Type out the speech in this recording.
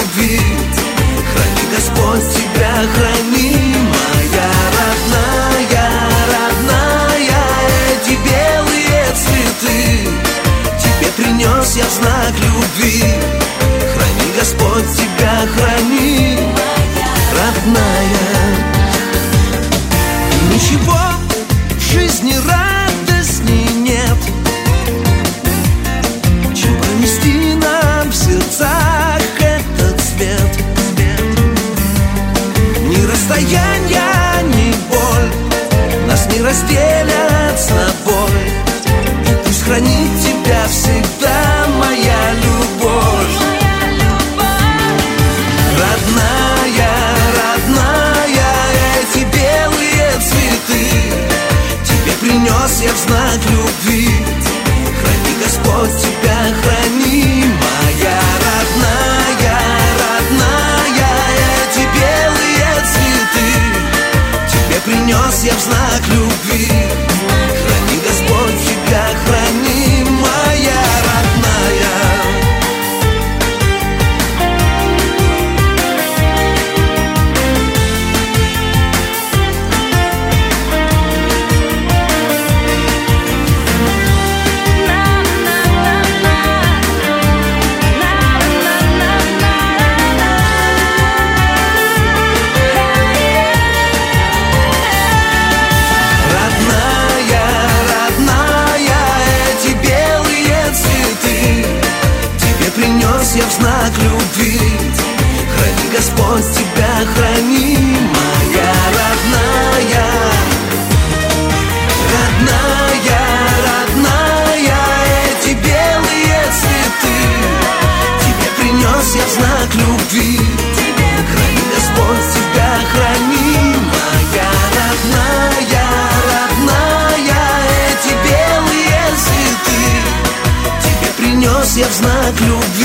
любви. Храни Господь тебя, храни, моя родная, родная. Эти белые цветы тебе принес я в знак любви. Храни Господь тебя, храни, родная. Ничего в жизни радостней нет, чем пронести нам в сердцах этот свет. Ни расстояние, ни боль нас не разделят с тобой. И пусть хранит тебя всегда моя любовь. Родная, родная, эти белые цветы тебе принес я в знак любви. Храни Господь тебя, храни, моя родная, родная. Эти белые цветы тебе принес я в знак любви. Храни Господь тебя, храни, моя родная. Я в знак любви. Храни Господь тебя, храни, моя родная, родная, родная. Эти белые цветы тебе принес я в знак любви. Храни Господь тебя, храни, моя родная, родная. Эти белые цветы тебе принес я в знак любви.